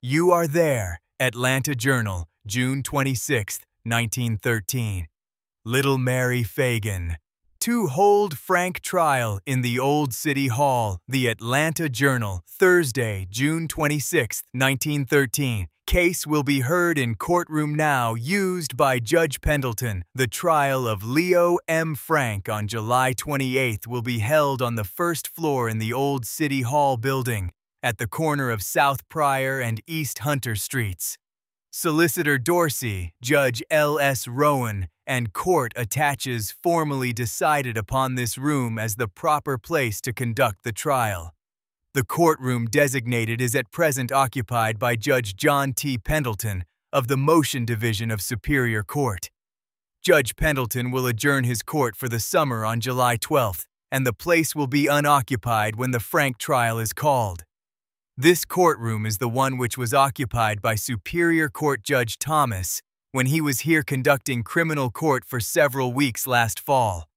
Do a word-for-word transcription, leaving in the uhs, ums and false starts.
You Are There, Atlanta Journal, June twenty-sixth, nineteen thirteen. Little Mary Fagan. To hold frank trial in the Old City Hall, the Atlanta Journal, Thursday, June twenty-sixth, nineteen thirteen. Case will be heard in courtroom now used by Judge Pendleton. The trial of Leo M. Frank on July twenty-eighth will be held on the first floor in the Old City Hall building, at the corner of South Pryor and East Hunter Streets. Solicitor Dorsey, Judge L S Rowan, and court attaches formally decided upon this room as the proper place to conduct the trial. The courtroom designated is at present occupied by Judge John T. Pendleton of the Motion Division of Superior Court. Judge Pendleton will adjourn his court for the summer on July twelfth, and the place will be unoccupied when the Frank trial is called. This courtroom is the one which was occupied by Superior Court Judge Thomas when he was here conducting criminal court for several weeks last fall.